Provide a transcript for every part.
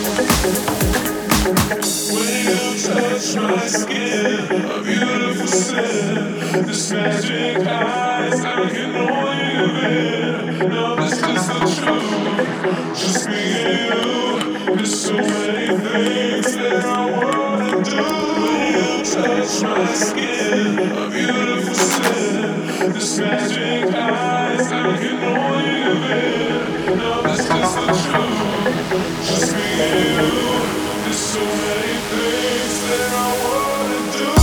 When you touch my skin, a beautiful sin. This magic eyes, I can only live in. No, this is the truth. Just me and you. There's so many things that I wanna do. When you touch my skin, a beautiful sin. This magic eyes, I can only live in. No, this is the truth. Just me and you. There's so many things that I wanna do.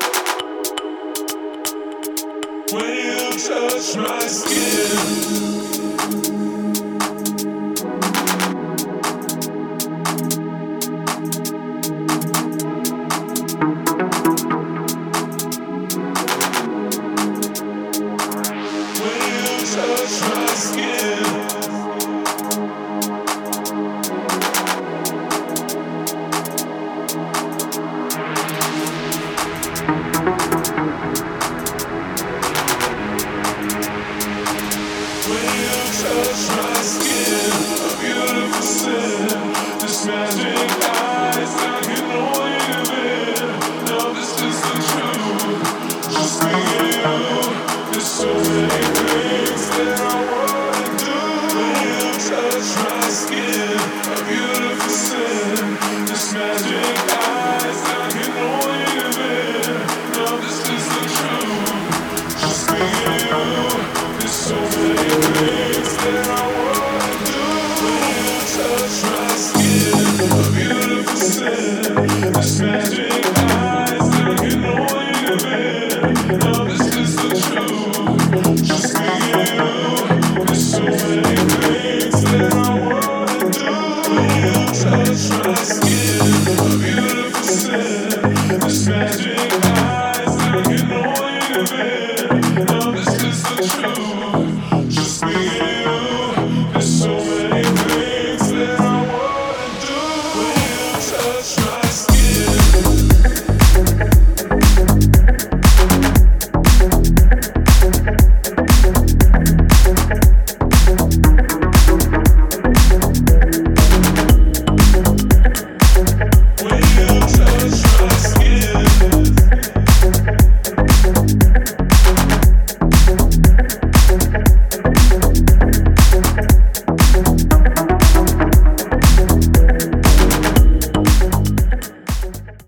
When you touch my skin.